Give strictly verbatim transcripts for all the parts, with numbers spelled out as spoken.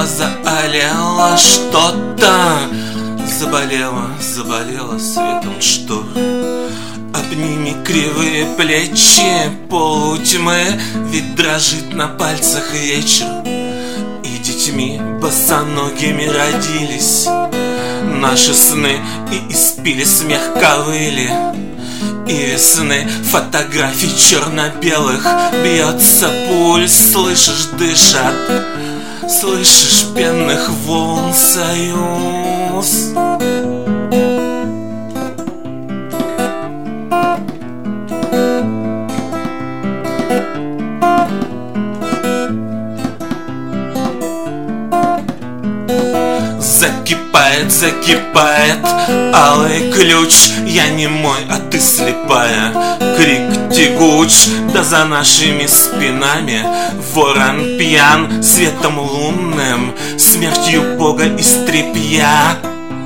Заолело, заолело что-то. Заболело, заболело светом штор. Обними кривые плечи полутьмы, ведь дрожит на пальцах вечер. И детьми босоногими родились наши сны, и испили смех ковыли. И весны фотографий черно-белых бьется пульс, слышишь, дышат, слышишь пенных волн союз. Закипает, закипает алый ключ. Я не мой, а ты слепая. Крик тягуч, да за нашими спинами ворон пьян светом лунным, смертью Бога из тряпья.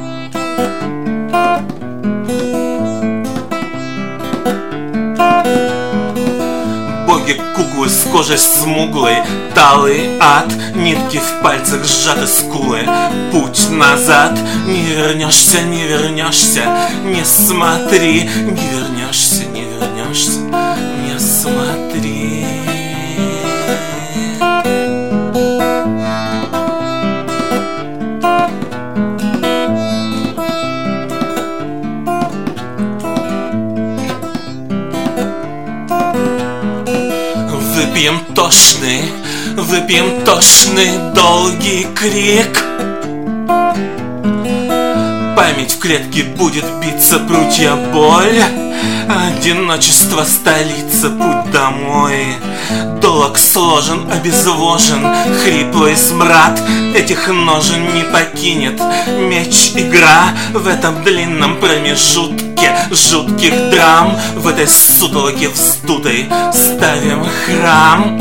Боги куклы с кожей смуглой, талый ад, нитки в пальцах сжаты скулы. Путь назад, не вернешься, не вернешься, не смотри, не вернешься, не вернешься, не смотри. Выпьем тошный, выпьем тошный долгий крик. Память в клетке будет биться, прутья боль. Одиночество, столица, путь домой. Долог сложен, обезвожен, хриплый смрад этих ножен не покинет. Меч, игра в этом длинном промежутке жутких драм. В этой сутолоке вздутой ставим храм.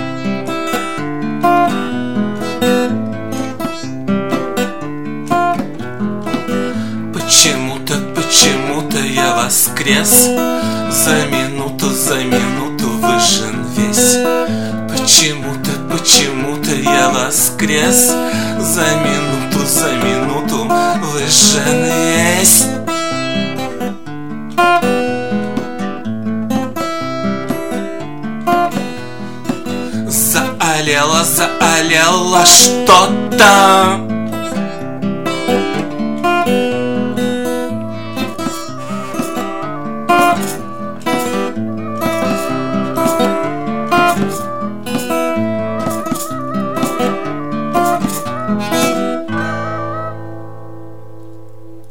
Почему-то, почему-то я воскрес, за минуту, за минуту выжжен весь. Почему-то, почему-то я воскрес, за минуту, за минуту выжжен весь. Заолело, заолело что-то.